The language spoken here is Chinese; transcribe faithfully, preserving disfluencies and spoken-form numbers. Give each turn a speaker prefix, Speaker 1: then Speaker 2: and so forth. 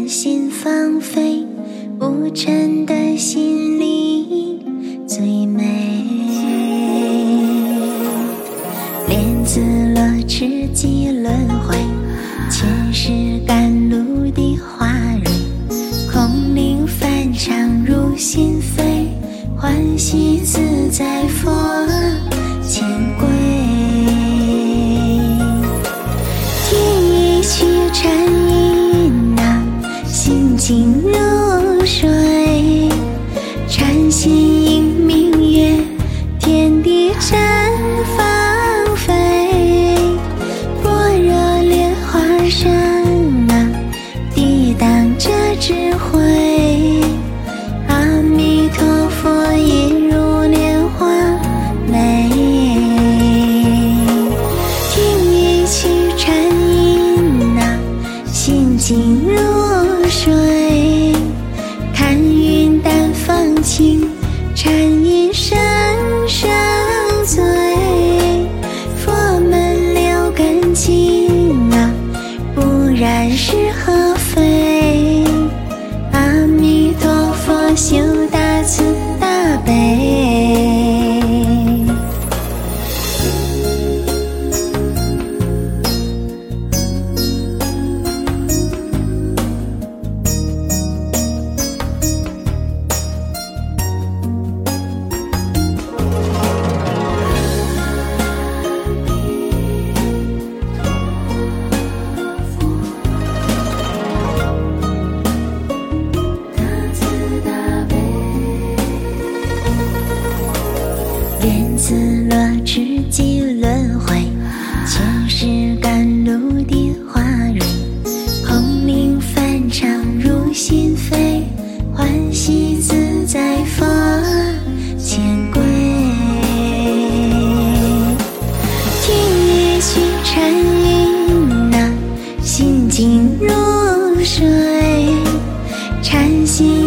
Speaker 1: 心放飞，无尘的心里最美。莲子落赤几轮回，前世甘露的花蕊，空灵梵唱入心扉，欢喜自在佛前归。听一曲禅音啊，心静如水，禅心迎明月，天地绽放飞。般若莲花上啊，抵挡着智慧，阿弥陀佛一如莲花美。听一曲禅音啊，心静如水，看云淡风轻，禅音声声醉。佛门六根净啊，不染是何非？阿弥陀佛修大慈大悲。莲子落赤几轮回，前世甘露的花蕊，空灵梵唱入心扉，欢喜自在佛前归。听一曲禅音啊，心静如水，禅心